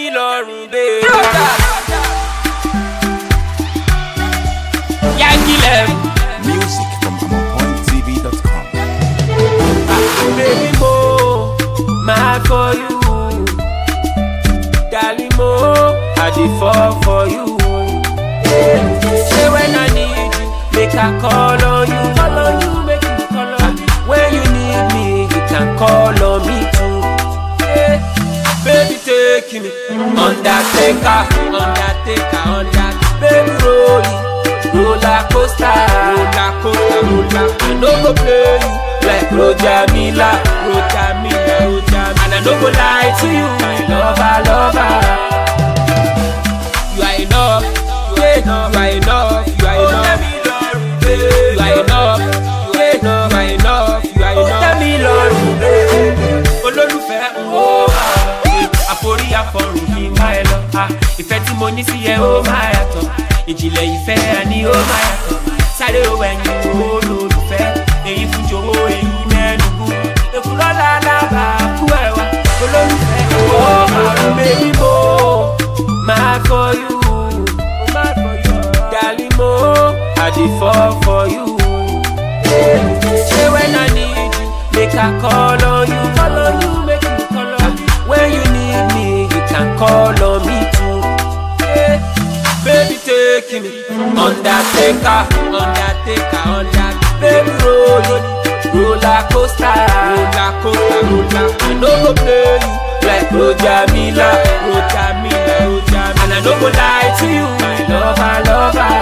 mi lọ́rùn baby. Yankee Music from AmonPointTV.com. Baby mo, mad for you. Darling mo, I dey fall for you. Say when I need you, make I call on you. Call on you, make you call on me. When you need me, you can call on me too. Baby take me, undertaker, undertaker, undertaker. Baby roller coaster, roller coaster, roller. I no go play you like Roger Miller, Roger Miller, Roger Miller. And I no go lie to you, my lover, lover. You are enough, you are enough, you are enough, you are enough. You are enough, you are enough, you are enough, you are enough. Tell me Lord, olólùfẹ́ o àforí àfọrùn kì í máa ẹ lọ. Ìfẹ́ tí mo ní sí ẹ ó máa yàtọ̀, ìjìnlẹ̀ ìfẹ́ àní ó máa yàtọ̀. Sáré o ẹ̀yìn olólùfẹ́, èyí fún jòwó èyí mẹ́nugu. Èkúrọ́lá alábàákú ẹ̀wà olólùfẹ́ o baby mo, mad for you. Darling mo, I dey fall for you. Say when I need you, make I call on you, make you call on me. When you need me, you can call on me too. Baby take me, undertaker, undertaker, undertaker. Baby roller coaster, roller coaster, roller. I no go play you like Roger Miller, Roger Miller, Roger Miller. And I no go lie to you, my lover, lover.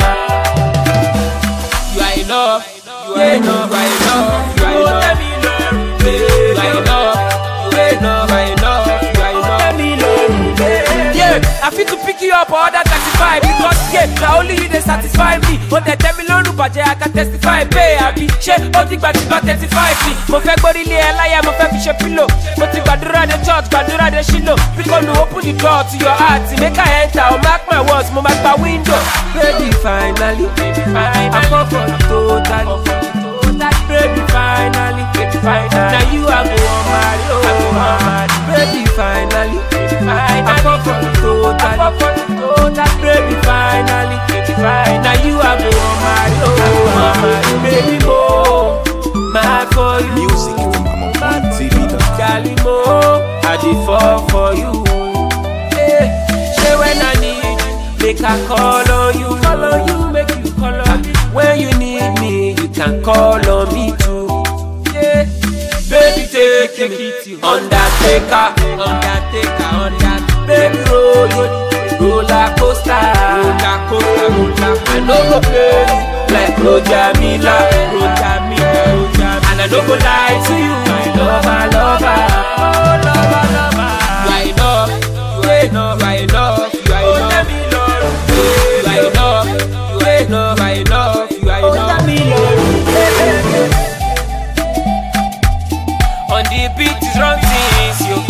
You are enough, you are enough, you are enough, you are enough. You are enough, you are enough, you are enough, you are enough. Yeah, I feel to pick you up all that 35 because yeah, now only you they satisfy me. But they tell me lọ́rùn bàjẹ́ I can testify. Pay àbí ṣé ó ti gbà tí bá 35 mi. Mo fẹ́ gbórí ilé ẹ láyà, mo fẹ́ fi ṣe pillow. Mo ti gbàdúrà de church, gbàdúrà de ṣílò. Because you open the door to your heart, make I enter or mark my words, mo máa gba window. Baby finally, I fall for you totally. Baby finally, now you are go on marry, baby finally, I fall for you totally. Baby finally, now you are go on marry, baby mo, mad for you. Music from AmonPointTV.com. Darling mo, I dey fall for you. Say when I need you, make I call on you, make you call on me. When you need me, you can call on me too. Yeah. Baby take me, undertaker, undertaker, undertaker. Baby roller coaster, roller coaster, roller. I no go play you like Roger Miller, Roger Miller, Roger Miller. And I no go lie to you, my lover, lover. Oh lover, lover. You are enough, you are enough, you are enough, you are enough. You are enough, you are enough, you are enough, you are enough. On the beat is wrong things, you